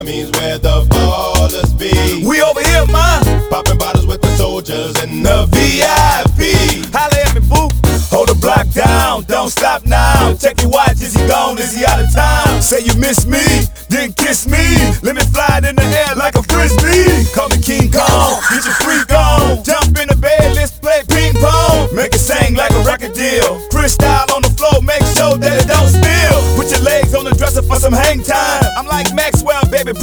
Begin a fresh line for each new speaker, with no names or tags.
Means where the ballers be.
We over here, man.
Popping bottles with the soldiers and the VIP.
Holla at me, boo. Hold the block down, don't stop now. Check your watch, is he gone, is he out of town? Say you miss me, then kiss me. Let me fly it in the air like a frisbee. Call me King Kong, get your freak on. Jump in the bed, let's play ping pong. Make it sing like a record deal. Crystal on the floor, make sure that it don't spill. Put your legs on the dresser for some hang time. I'm like